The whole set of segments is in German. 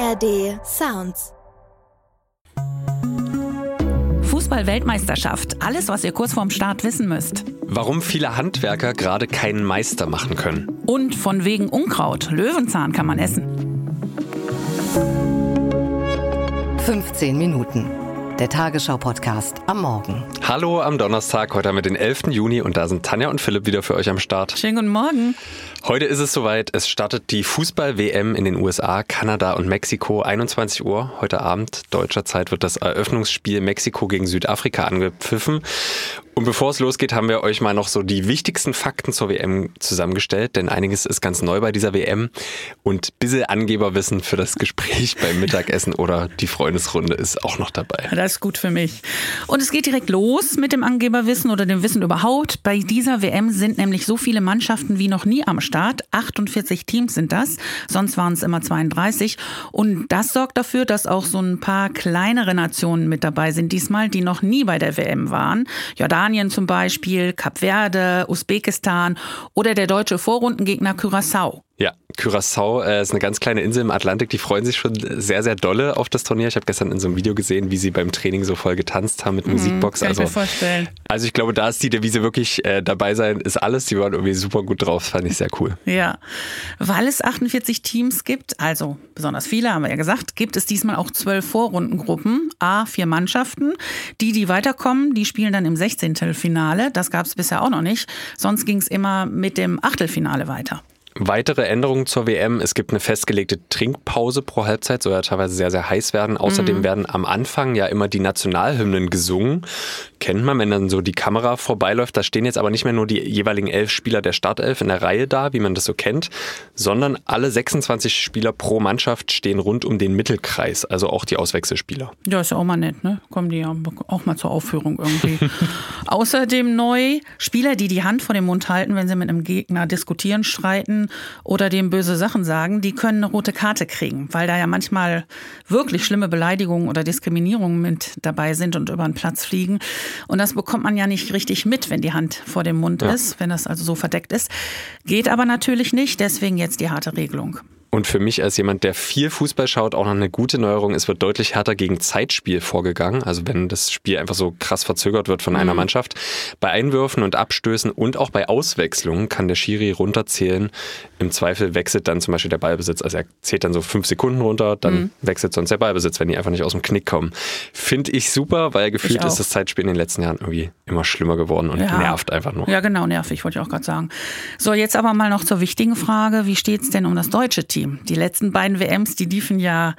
ARD Sounds. Fußball-Weltmeisterschaft. Alles, was ihr kurz vorm Start wissen müsst. Warum viele Handwerker gerade keinen Meister machen können. Und von wegen Unkraut. Löwenzahn kann man essen. 15 Minuten. Der Tagesschau-Podcast am Morgen. Hallo am Donnerstag, heute haben wir den 11. Juni und da sind Tanja und Philipp wieder für euch am Start. Schönen guten Morgen. Heute ist es soweit, es startet die Fußball-WM in den USA, Kanada und Mexiko, 21 Uhr. Heute Abend, deutscher Zeit, wird das Eröffnungsspiel Mexiko gegen Südafrika angepfiffen. Und bevor es losgeht, haben wir euch mal noch so die wichtigsten Fakten zur WM zusammengestellt, denn einiges ist ganz neu bei dieser WM und ein bisschen Angeberwissen für das Gespräch beim Mittagessen oder die Freundesrunde ist auch noch dabei. Das ist gut für mich. Und es geht direkt los mit dem Angeberwissen oder dem Wissen überhaupt. Bei dieser WM sind nämlich so viele Mannschaften wie noch nie am Start. 48 Teams sind das, sonst waren es immer 32. Und das sorgt dafür, dass auch so ein paar kleinere Nationen mit dabei sind diesmal, die noch nie bei der WM waren. Jordanien zum Beispiel, Kap Verde, Usbekistan oder der deutsche Vorrundengegner Curaçao. Ja, Curaçao ist eine ganz kleine Insel im Atlantik, die freuen sich schon sehr, sehr dolle auf das Turnier. Ich habe gestern in so einem Video gesehen, wie sie beim Training so voll getanzt haben mit Musikbox. Kann ich mir vorstellen. Also ich glaube, da ist die Devise wirklich dabei sein, ist alles. Die waren irgendwie super gut drauf, fand ich sehr cool. Ja, weil es 48 Teams gibt, also besonders viele, haben wir ja gesagt, gibt es diesmal auch 12 Vorrundengruppen, 4 Mannschaften. Die weiterkommen, die spielen dann im 16. Finale. Das gab es bisher auch noch nicht. Sonst ging es immer mit dem Achtelfinale weiter. Weitere Änderungen zur WM. Es gibt eine festgelegte Trinkpause pro Halbzeit, soll ja teilweise sehr, sehr heiß werden. Außerdem werden am Anfang ja immer die Nationalhymnen gesungen. Kennt man, wenn dann so die Kamera vorbeiläuft. Da stehen jetzt aber nicht mehr nur die jeweiligen 11 Spieler der Startelf in der Reihe da, wie man das so kennt, sondern alle 26 Spieler pro Mannschaft stehen rund um den Mittelkreis, also auch die Auswechselspieler. Ja, ist ja auch mal nett, ne? Kommen die ja auch mal zur Aufführung irgendwie. Außerdem neu, Spieler, die die Hand vor dem Mund halten, wenn sie mit einem Gegner diskutieren, streiten oder dem böse Sachen sagen, die können eine rote Karte kriegen, weil da ja manchmal wirklich schlimme Beleidigungen oder Diskriminierungen mit dabei sind und über den Platz fliegen. Und das bekommt man ja nicht richtig mit, wenn die Hand vor dem Mund ist, wenn das also so verdeckt ist. Geht aber natürlich nicht, deswegen jetzt die harte Regelung. Und für mich als jemand, der viel Fußball schaut, auch noch eine gute Neuerung. Es wird deutlich härter gegen Zeitspiel vorgegangen. Also wenn das Spiel einfach so krass verzögert wird von einer Mannschaft. Bei Einwürfen und Abstößen und auch bei Auswechslungen kann der Schiri runterzählen. Im Zweifel wechselt dann zum Beispiel der Ballbesitz. Also er zählt dann so 5 Sekunden runter, dann wechselt sonst der Ballbesitz, wenn die einfach nicht aus dem Knick kommen. Finde ich super, weil gefühlt ist das Zeitspiel in den letzten Jahren irgendwie immer schlimmer geworden und nervt einfach nur. Ja genau, nervig, wollte ich auch gerade sagen. So, jetzt aber mal noch zur wichtigen Frage. Wie steht es denn um das deutsche Team? Die letzten beiden WMs, die liefen ja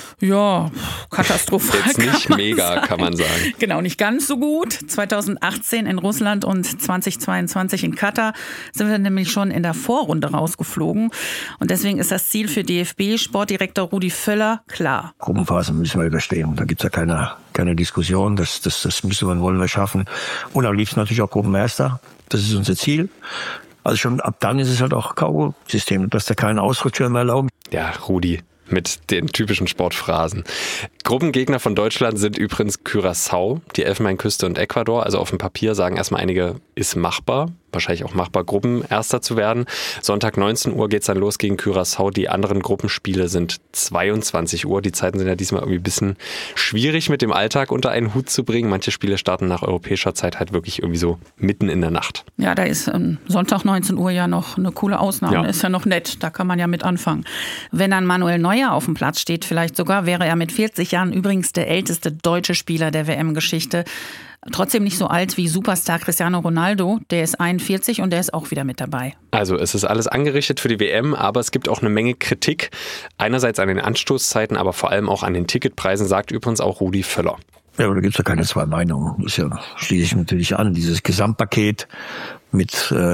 katastrophal. Jetzt nicht mega, kann man sagen. Genau, nicht ganz so gut. 2018 in Russland und 2022 in Katar sind wir nämlich schon in der Vorrunde rausgeflogen. Und deswegen ist das Ziel für DFB-Sportdirektor Rudi Völler klar. Gruppenphase müssen wir überstehen. Da gibt es ja keine Diskussion. Das müssen wir und wollen wir schaffen. Und am liebsten natürlich auch Gruppenmeister. Das ist unser Ziel. Also schon ab dann ist es halt auch K.O.-System, dass da keinen Ausrutscher mehr erlauben. Ja, Rudi mit den typischen Sportphrasen. Gruppengegner von Deutschland sind übrigens Curaçao, die Elfenbeinküste und Ecuador. Also auf dem Papier sagen erstmal einige, ist machbar. Wahrscheinlich auch machbar, Gruppenerster zu werden. Sonntag 19 Uhr geht's dann los gegen Curaçao. Die anderen Gruppenspiele sind 22 Uhr. Die Zeiten sind ja diesmal irgendwie ein bisschen schwierig mit dem Alltag unter einen Hut zu bringen. Manche Spiele starten nach europäischer Zeit halt wirklich irgendwie so mitten in der Nacht. Ja, da ist Sonntag 19 Uhr ja noch eine coole Ausnahme. Ja. Ist ja noch nett, da kann man ja mit anfangen. Wenn dann Manuel Neuer auf dem Platz steht, vielleicht sogar, wäre er mit 40 Jahren übrigens der älteste deutsche Spieler der WM-Geschichte. Trotzdem nicht so alt wie Superstar Cristiano Ronaldo, der ist 41 und der ist auch wieder mit dabei. Also es ist alles angerichtet für die WM, aber es gibt auch eine Menge Kritik. Einerseits an den Anstoßzeiten, aber vor allem auch an den Ticketpreisen, sagt übrigens auch Rudi Völler. Ja, aber da gibt's ja keine zwei Meinungen. Das schließe ich natürlich an. Dieses Gesamtpaket mit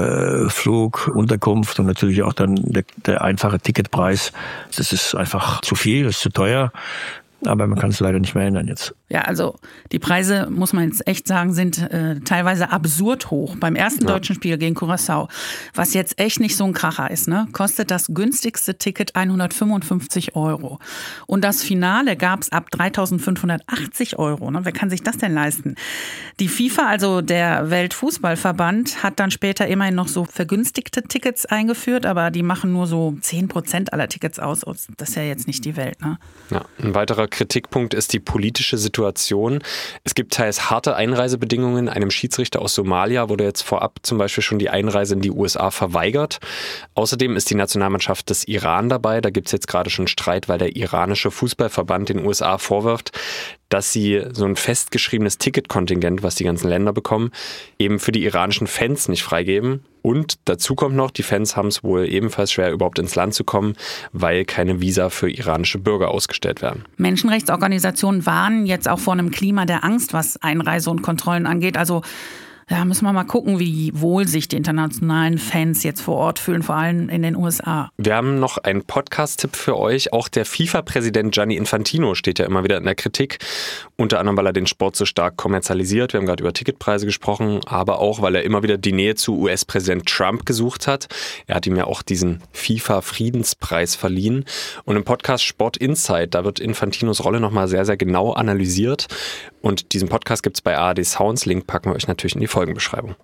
Flug, Unterkunft und natürlich auch dann der einfache Ticketpreis, das ist einfach zu viel, das ist zu teuer. Aber man kann es leider nicht mehr ändern jetzt. Ja, also die Preise, muss man jetzt echt sagen, sind teilweise absurd hoch. Beim ersten deutschen Spiel gegen Curaçao, was jetzt echt nicht so ein Kracher ist, ne, kostet das günstigste Ticket 155 €. Und das Finale gab es ab 3.580 €. Ne? Wer kann sich das denn leisten? Die FIFA, also der Weltfußballverband, hat dann später immerhin noch so vergünstigte Tickets eingeführt, aber die machen nur so 10% aller Tickets aus. Das ist ja jetzt nicht die Welt, ne? Ja, ein weiterer Kritikpunkt ist die politische Situation. Es gibt teils harte Einreisebedingungen. Einem Schiedsrichter aus Somalia wurde jetzt vorab zum Beispiel schon die Einreise in die USA verweigert. Außerdem ist die Nationalmannschaft des Iran dabei. Da gibt es jetzt gerade schon Streit, weil der iranische Fußballverband den USA vorwirft, dass sie so ein festgeschriebenes Ticketkontingent, was die ganzen Länder bekommen, eben für die iranischen Fans nicht freigeben. Und dazu kommt noch, die Fans haben es wohl ebenfalls schwer, überhaupt ins Land zu kommen, weil keine Visa für iranische Bürger ausgestellt werden. Menschenrechtsorganisationen warnen jetzt auch vor einem Klima der Angst, was Einreise und Kontrollen angeht. Also ja, müssen wir mal gucken, wie wohl sich die internationalen Fans jetzt vor Ort fühlen, vor allem in den USA. Wir haben noch einen Podcast-Tipp für euch. Auch der FIFA-Präsident Gianni Infantino steht ja immer wieder in der Kritik. Unter anderem, weil er den Sport so stark kommerzialisiert. Wir haben gerade über Ticketpreise gesprochen, aber auch, weil er immer wieder die Nähe zu US-Präsident Trump gesucht hat. Er hat ihm ja auch diesen FIFA-Friedenspreis verliehen. Und im Podcast Sport Insight, da wird Infantinos Rolle nochmal sehr, sehr genau analysiert. Und diesen Podcast gibt es bei ARD Sounds. Link packen wir euch natürlich in die Folgenbeschreibung.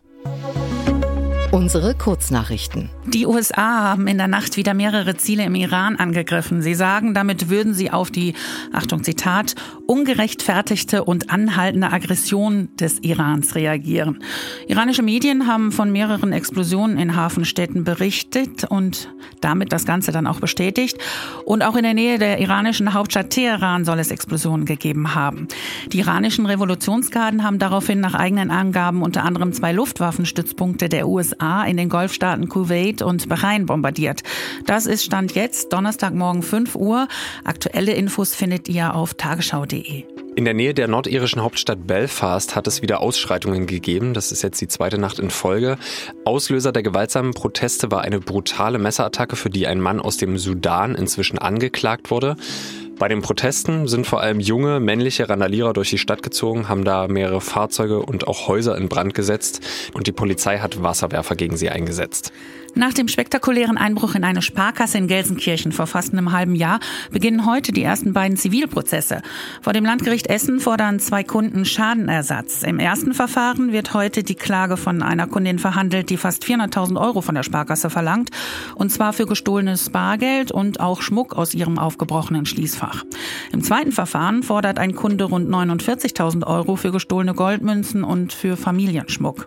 Unsere Kurznachrichten. Die USA haben in der Nacht wieder mehrere Ziele im Iran angegriffen. Sie sagen, damit würden sie auf die, Achtung Zitat, ungerechtfertigte und anhaltende Aggression des Irans reagieren. Iranische Medien haben von mehreren Explosionen in Hafenstädten berichtet und damit das Ganze dann auch bestätigt. Und auch in der Nähe der iranischen Hauptstadt Teheran soll es Explosionen gegeben haben. Die iranischen Revolutionsgarden haben daraufhin nach eigenen Angaben unter anderem 2 Luftwaffenstützpunkte der USA in den Golfstaaten Kuwait und Bahrain bombardiert. Das ist Stand jetzt, Donnerstagmorgen 5 Uhr. Aktuelle Infos findet ihr auf tagesschau.de. In der Nähe der nordirischen Hauptstadt Belfast hat es wieder Ausschreitungen gegeben. Das ist jetzt die 2. Nacht in Folge. Auslöser der gewaltsamen Proteste war eine brutale Messerattacke, für die ein Mann aus dem Sudan inzwischen angeklagt wurde. Bei den Protesten sind vor allem junge, männliche Randalierer durch die Stadt gezogen, haben da mehrere Fahrzeuge und auch Häuser in Brand gesetzt und die Polizei hat Wasserwerfer gegen sie eingesetzt. Nach dem spektakulären Einbruch in eine Sparkasse in Gelsenkirchen vor fast einem halben Jahr beginnen heute die ersten beiden Zivilprozesse. Vor dem Landgericht Essen fordern 2 Kunden Schadenersatz. Im ersten Verfahren wird heute die Klage von einer Kundin verhandelt, die fast 400.000 € von der Sparkasse verlangt. Und zwar für gestohlenes Bargeld und auch Schmuck aus ihrem aufgebrochenen Schließfach. Im zweiten Verfahren fordert ein Kunde rund 49.000 € für gestohlene Goldmünzen und für Familienschmuck.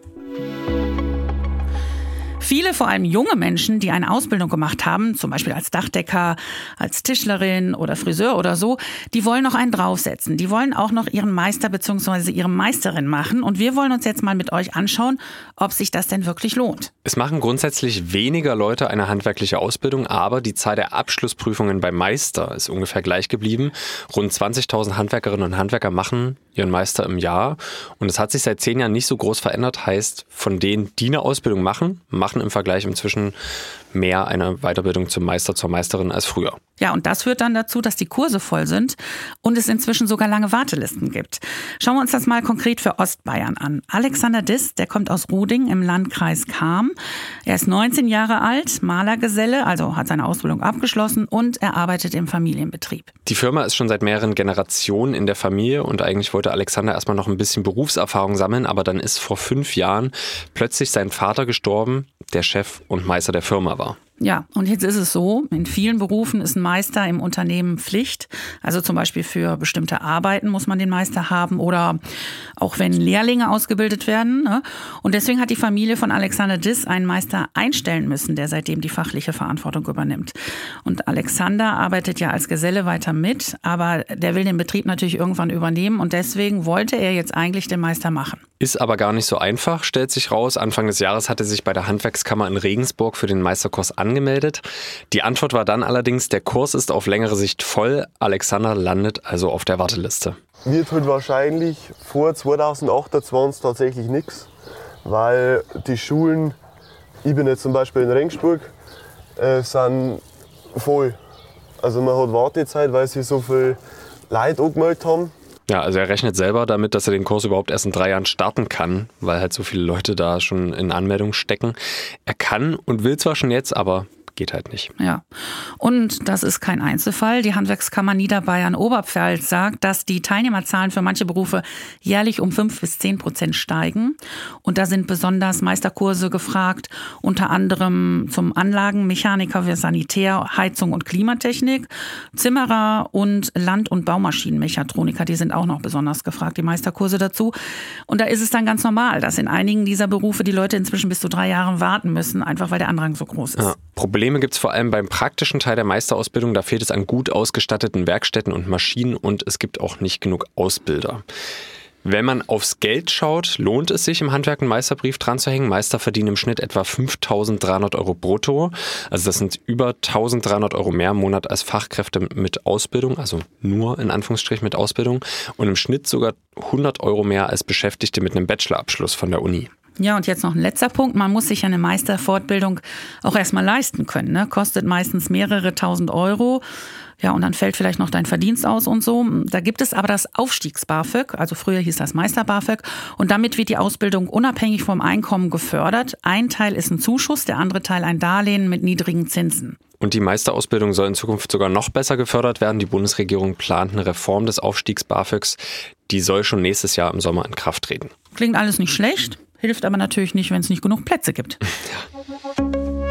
Viele, vor allem junge Menschen, die eine Ausbildung gemacht haben, zum Beispiel als Dachdecker, als Tischlerin oder Friseur oder so, die wollen noch einen draufsetzen. Die wollen auch noch ihren Meister bzw. ihre Meisterin machen. Und wir wollen uns jetzt mal mit euch anschauen, ob sich das denn wirklich lohnt. Es machen grundsätzlich weniger Leute eine handwerkliche Ausbildung, aber die Zahl der Abschlussprüfungen beim Meister ist ungefähr gleich geblieben. Rund 20.000 Handwerkerinnen und Handwerker machen ihren Meister im Jahr. Und es hat sich seit 10 Jahren nicht so groß verändert. Heißt, von denen, die eine Ausbildung machen im Vergleich inzwischen mehr eine Weiterbildung zum Meister, zur Meisterin als früher. Ja, und das führt dann dazu, dass die Kurse voll sind und es inzwischen sogar lange Wartelisten gibt. Schauen wir uns das mal konkret für Ostbayern an. Alexander Diss, der kommt aus Ruding im Landkreis Cham. Er ist 19 Jahre alt, Malergeselle, also hat seine Ausbildung abgeschlossen und er arbeitet im Familienbetrieb. Die Firma ist schon seit mehreren Generationen in der Familie und eigentlich wollte Alexander erstmal noch ein bisschen Berufserfahrung sammeln, aber dann ist vor 5 Jahren plötzlich sein Vater gestorben, der Chef und Meister der Firma war. Ja, und jetzt ist es so, in vielen Berufen ist ein Meister im Unternehmen Pflicht. Also zum Beispiel für bestimmte Arbeiten muss man den Meister haben oder auch wenn Lehrlinge ausgebildet werden. Ne? Und deswegen hat die Familie von Alexander Diss einen Meister einstellen müssen, der seitdem die fachliche Verantwortung übernimmt. Und Alexander arbeitet ja als Geselle weiter mit, aber der will den Betrieb natürlich irgendwann übernehmen und deswegen wollte er jetzt eigentlich den Meister machen. Ist aber gar nicht so einfach, stellt sich raus. Anfang des Jahres hatte sich bei der Handwerkskammer in Regensburg für den Meisterkurs angemeldet. Die Antwort war dann allerdings, der Kurs ist auf längere Sicht voll. Alexander landet also auf der Warteliste. Wird halt wahrscheinlich vor 2028 tatsächlich nichts, weil die Schulen, ich bin jetzt zum Beispiel in Regensburg, sind voll. Also man hat Wartezeit, weil sich so viele Leute angemeldet haben. Ja, also er rechnet selber damit, dass er den Kurs überhaupt erst in 3 Jahren starten kann, weil halt so viele Leute da schon in Anmeldung stecken. Er kann und will zwar schon jetzt, aber geht halt nicht. Ja, und das ist kein Einzelfall. Die Handwerkskammer Niederbayern-Oberpfalz sagt, dass die Teilnehmerzahlen für manche Berufe jährlich um 5-10% steigen. Und da sind besonders Meisterkurse gefragt, unter anderem zum Anlagenmechaniker für Sanitär, Heizung und Klimatechnik, Zimmerer und Land- und Baumaschinenmechatroniker, die sind auch noch besonders gefragt, die Meisterkurse dazu. Und da ist es dann ganz normal, dass in einigen dieser Berufe die Leute inzwischen bis zu 3 Jahre warten müssen, einfach weil der Andrang so groß ist. Ja. Probleme gibt es vor allem beim praktischen Teil der Meisterausbildung. Da fehlt es an gut ausgestatteten Werkstätten und Maschinen und es gibt auch nicht genug Ausbilder. Wenn man aufs Geld schaut, lohnt es sich, im Handwerk einen Meisterbrief dran zu hängen. Meister verdienen im Schnitt etwa 5.300 € brutto. Also das sind über 1.300 € mehr im Monat als Fachkräfte mit Ausbildung, also nur in Anführungsstrichen mit Ausbildung. Und im Schnitt sogar 100 € mehr als Beschäftigte mit einem Bachelorabschluss von der Uni. Ja, und jetzt noch ein letzter Punkt. Man muss sich eine Meisterfortbildung auch erstmal leisten können. Ne? Kostet meistens mehrere tausend Euro. Ja, und dann fällt vielleicht noch dein Verdienst aus und so. Da gibt es aber das Aufstiegs-BAföG, also früher hieß das Meister-BAföG. Und damit wird die Ausbildung unabhängig vom Einkommen gefördert. Ein Teil ist ein Zuschuss, der andere Teil ein Darlehen mit niedrigen Zinsen. Und die Meisterausbildung soll in Zukunft sogar noch besser gefördert werden. Die Bundesregierung plant eine Reform des Aufstiegs-BAföGs. Die soll schon nächstes Jahr im Sommer in Kraft treten. Klingt alles nicht schlecht, hilft aber natürlich nicht, wenn es nicht genug Plätze gibt. Ja.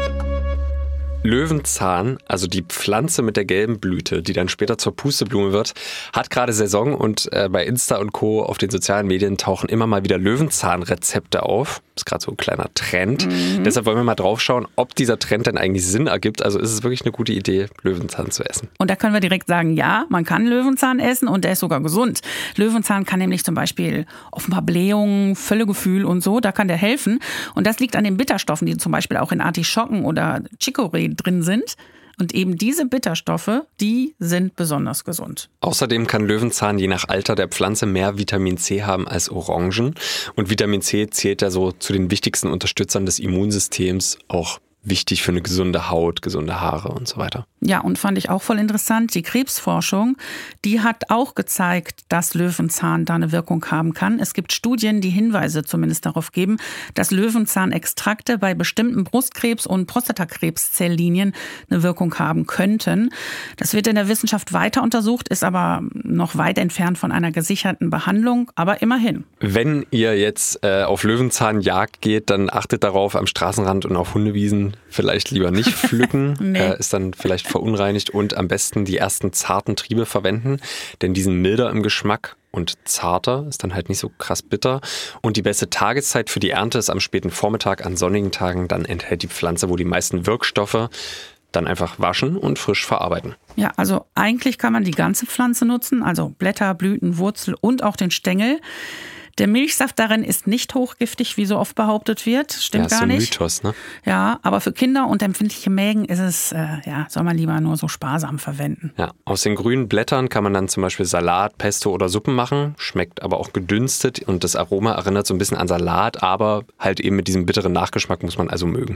Löwenzahn, also die Pflanze mit der gelben Blüte, die dann später zur Pusteblume wird, hat gerade Saison und bei Insta und Co. auf den sozialen Medien tauchen immer mal wieder Löwenzahn-Rezepte auf. Das ist gerade so ein kleiner Trend. Deshalb wollen wir mal drauf schauen, ob dieser Trend denn eigentlich Sinn ergibt. Also ist es wirklich eine gute Idee, Löwenzahn zu essen. Und da können wir direkt sagen, ja, man kann Löwenzahn essen und der ist sogar gesund. Löwenzahn kann nämlich zum Beispiel offenbar Blähungen, Völlegefühl und so, da kann der helfen. Und das liegt an den Bitterstoffen, die zum Beispiel auch in Artischocken oder Chicorée drin sind. Und eben diese Bitterstoffe, die sind besonders gesund. Außerdem kann Löwenzahn je nach Alter der Pflanze mehr Vitamin C haben als Orangen. Und Vitamin C zählt ja so zu den wichtigsten Unterstützern des Immunsystems, auch wichtig für eine gesunde Haut, gesunde Haare und so weiter. Ja, und fand ich auch voll interessant, die Krebsforschung, die hat auch gezeigt, dass Löwenzahn da eine Wirkung haben kann. Es gibt Studien, die Hinweise zumindest darauf geben, dass Löwenzahnextrakte bei bestimmten Brustkrebs- und Prostatakrebszelllinien eine Wirkung haben könnten. Das wird in der Wissenschaft weiter untersucht, ist aber noch weit entfernt von einer gesicherten Behandlung, aber immerhin. Wenn ihr jetzt auf Löwenzahnjagd geht, dann achtet darauf, am Straßenrand und auf Hundewiesen vielleicht lieber nicht pflücken. Nee. Ist dann vielleicht verunreinigt und am besten die ersten zarten Triebe verwenden, denn die sind milder im Geschmack und zarter, ist dann halt nicht so krass bitter. Und die beste Tageszeit für die Ernte ist am späten Vormittag, an sonnigen Tagen. Dann enthält die Pflanze wohl die meisten Wirkstoffe. Dann einfach waschen und frisch verarbeiten. Ja, also eigentlich kann man die ganze Pflanze nutzen, also Blätter, Blüten, Wurzel und auch den Stängel. Der Milchsaft darin ist nicht hochgiftig, wie so oft behauptet wird. Stimmt gar nicht. Ja, ist so ein Mythos, ne? Ja, aber für Kinder und empfindliche Mägen ist es, soll man lieber nur so sparsam verwenden. Ja, aus den grünen Blättern kann man dann zum Beispiel Salat, Pesto oder Suppen machen. Schmeckt aber auch gedünstet und das Aroma erinnert so ein bisschen an Salat, aber halt eben mit diesem bitteren Nachgeschmack muss man also mögen.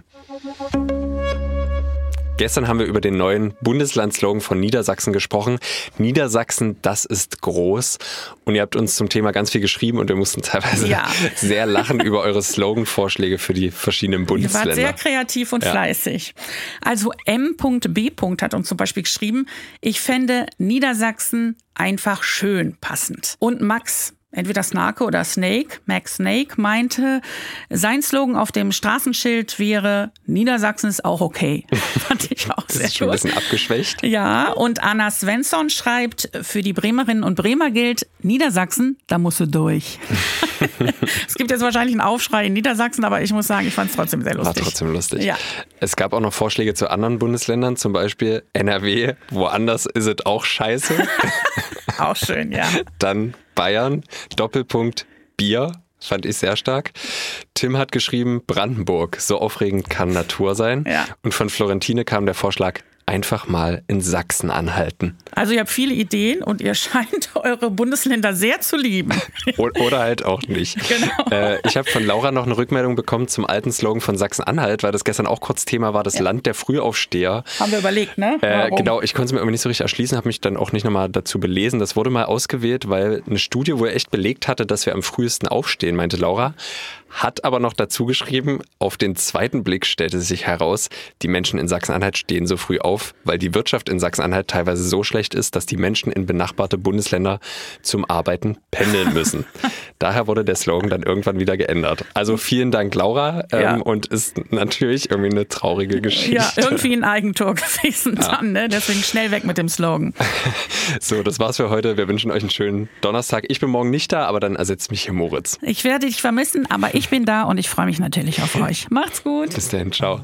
Gestern haben wir über den neuen Bundeslandslogan von Niedersachsen gesprochen. Niedersachsen, das ist groß. Und ihr habt uns zum Thema ganz viel geschrieben und wir mussten teilweise sehr lachen über eure Slogan-Vorschläge für die verschiedenen Bundesländer. Ihr wart sehr kreativ und fleißig. Also M.B. hat uns zum Beispiel geschrieben, ich fände Niedersachsen einfach schön passend. Und Max, entweder Snake oder Snake, Max Snake, meinte, sein Slogan auf dem Straßenschild wäre, Niedersachsen ist auch okay. Fand ich auch sehr gut. Das ist schon ein bisschen abgeschwächt. Ja, und Anna Svensson schreibt, für die Bremerinnen und Bremer gilt, Niedersachsen, da musst du durch. Es gibt jetzt wahrscheinlich einen Aufschrei in Niedersachsen, aber ich muss sagen, ich fand es trotzdem sehr lustig. War trotzdem lustig. Ja. Es gab auch noch Vorschläge zu anderen Bundesländern, zum Beispiel NRW, woanders ist es auch scheiße. Auch schön, ja. Dann Bayern, Doppelpunkt Bier, fand ich sehr stark. Tim hat geschrieben, Brandenburg, so aufregend kann Natur sein. Ja. Und von Florentine kam der Vorschlag, einfach mal in Sachsen anhalten. Also ihr habt viele Ideen und ihr scheint eure Bundesländer sehr zu lieben. Oder halt auch nicht. Genau. Ich habe von Laura noch eine Rückmeldung bekommen zum alten Slogan von Sachsen-Anhalt, weil das gestern auch kurz Thema war, das Land der Frühaufsteher. Haben wir überlegt, ne? Genau, ich konnte es mir irgendwie nicht so richtig erschließen, habe mich dann auch nicht nochmal dazu belesen. Das wurde mal ausgewählt, weil eine Studie, wo er echt belegt hatte, dass wir am frühesten aufstehen, meinte Laura. Hat aber noch dazu geschrieben, auf den zweiten Blick stellte sich heraus, die Menschen in Sachsen-Anhalt stehen so früh auf, weil die Wirtschaft in Sachsen-Anhalt teilweise so schlecht ist, dass die Menschen in benachbarte Bundesländer zum Arbeiten pendeln müssen. Daher wurde der Slogan dann irgendwann wieder geändert. Also vielen Dank, Laura. Und ist natürlich irgendwie eine traurige Geschichte. Ja, irgendwie ein Eigentor gewesen dann, ne? Deswegen schnell weg mit dem Slogan. So, das war's für heute. Wir wünschen euch einen schönen Donnerstag. Ich bin morgen nicht da, aber dann ersetzt mich hier Moritz. Ich werde dich vermissen, aber ich bin da und ich freue mich natürlich auf euch. Macht's gut. Bis dahin, ciao.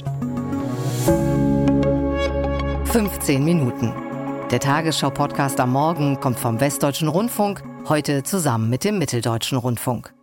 15 Minuten. Der Tagesschau-Podcast am Morgen kommt vom Westdeutschen Rundfunk, heute zusammen mit dem Mitteldeutschen Rundfunk.